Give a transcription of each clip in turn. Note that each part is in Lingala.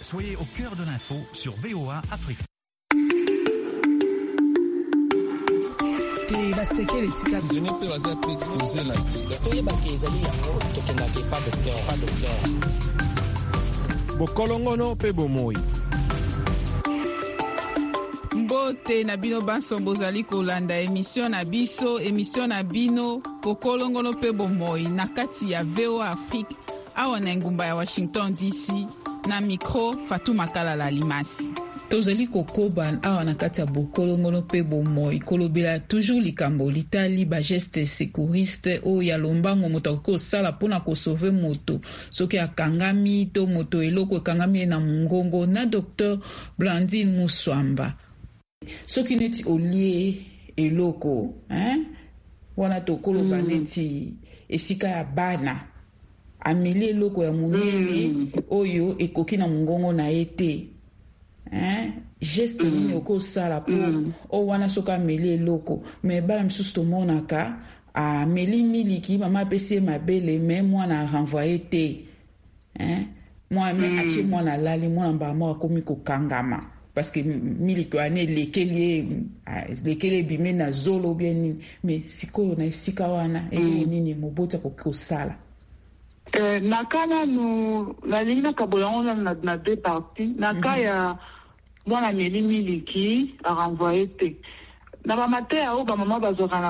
Soyez au cœur de l'info sur VOA Afrique. Bokolongono pe bomoi. Mbote na bino banso bozali kolanda émission na bino Bokolongono pe bomoi na kati ya VOA Afrique awa na ngumba ya Washington DC na micro Fatou Makala Limasi. Tozali kokoba awa na kati ya Bokolongono pe bomoi kolobela toujours likambo litali ba geste secouriste o ya lombango moto ko sala pona ko sauver moto soki akangami to moto eloko ekangami na mungongo na Dr Blandine Muswamba soki neti olie eloko wana to koloba neti esika ya bana ameli eloko ya munene oyo ekoki na mungongo na ete geste nini okosala po o wana soka ameli eloko me bala misusu tomonaka ameli miliki mama apesi mabele me mwana arenvoye te mwana atie mwana lali mwana mbama akomi kokangama parce que miliki wane lekeli ebime na zolo bien nini me sikoyo na esika wana eloko nini mobota kokosala. Nakana no la ligne kabolonga na deux parties naka ya mwana meli miliki a renvoyer te na ba matin au ba maman bazokana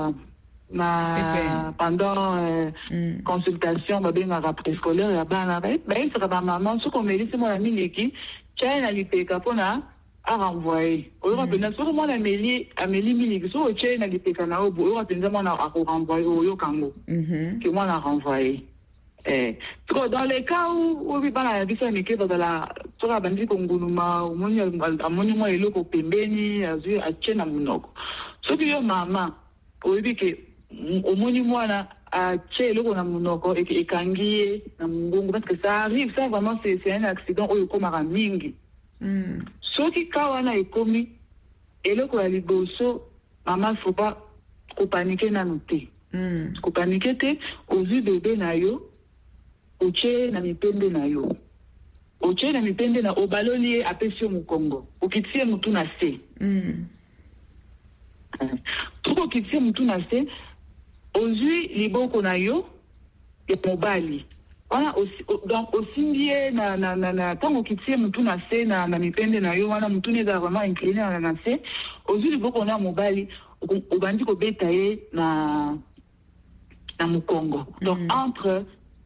ba pendant consultation ba benga ka préscolaire ya bana ba sera ba maman so ko meli se mwana miliki tshena lipeka pona a renvoyer o yo pena so mwana meli ameli miliki so tshena lipeka na obo yo penza mwana a renvoyer o yo kango que mwana a renvoyer. Dans les cas où il va y avoir une dans la sera bandi konguluma amoni mo eloko pembeni azu achena munoko so que yo mama oyibi ke omoni mwana ache eloko na munoko ekangie na mungongo parce que ça arrive ça vraiment c'est un accident oyo komara mingi so ki kawana ekomi eloko ya liboso mama faut pas ko paniquer na noté ko paniquer te ozu bébé na yo oche na mipende na yo oche na mipende na obaloli apesi mukongo ukitie mtu na se tuko kitie mtu na se ozui liboko na yo ya mobali wana donc osindie na tango kitie mtu na se na mipende na yo wana mtu neza vraiment incliné na se ozui liboko na mobali obandi ko beta ye na mukongo donc entre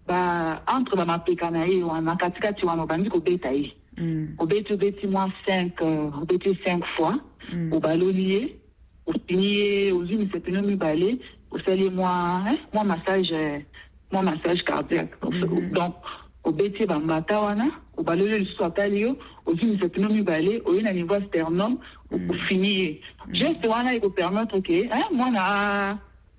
ba mapeka na ye wana katikati wana bandi ko beta ye obeti moins 5 fois obaloliye opiniye ozumi sepinomi balé osali moi massage cardiaque donc obeti ba mbata wana obaloliye lisusu atali yo ozumi sepinomi balé oyena niveau sternum ofiniye juste wana iko permettre que mwana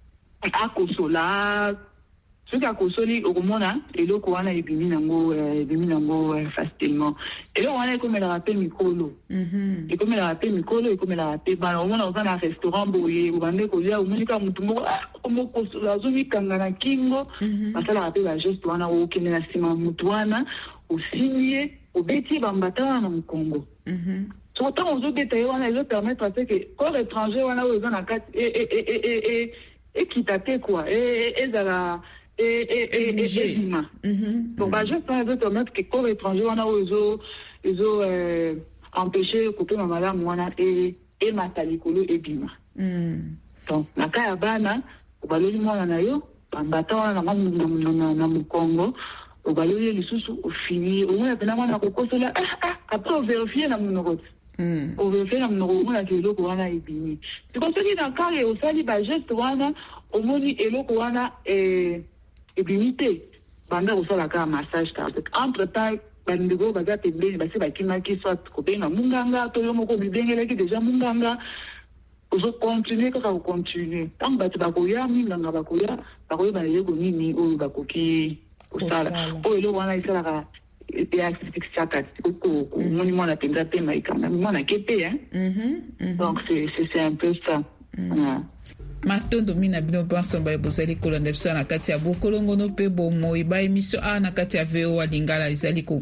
akosola soki akosoli okomona eloko wana ebimi nango facilement eloko wana ekomelaka pe mikolo ekomelaka pe bana omona oza na restaurant boye obande kolia omonika mutu moko omokosola azomikanga na kingo basalaka pe bageste wana okende na nsima mutu wana osimie obeti bambata wana na mokongo so ntango ozobeta ye wana ezopermettre te ke corps étranger wana oyo eza na kati ekita te kua ezala ebima donc bageste wana ezopermettre ke corps étranger wana oyo ezo empêcher kopema malamu wana emata likolo ebima donc na ka ya bana obaloli mwana na yo bambata wana na mokongo obaloli lisusu ofini omona pena mwana kokosola après ovérifie na monoko ovérifie na monoko omona ke eloko wana ebimi siko soki na kare osali bageste wana omoni eloko wana ebimi te banda kosala kaka massage cardiaque entre temps bandeko baza pembeni basi bakimaki soit kobenga munganga to yo moko bibengelaki déjà munganga ozokontinue kaka kokontinue ntango bato bakoya minganga bakoya bakoyeba eloko nini oyo bakoki kosala oyo eloko wana esalaka easphyxiaka omoni mwana mpenza pe maikanga mwana ke te donc c'est un peu ça. Matondo mina bino banso ba bozali kolanda biso na kati ya Bokolongono pe bomoi ba emission na kati ya VOA Lingala izali ko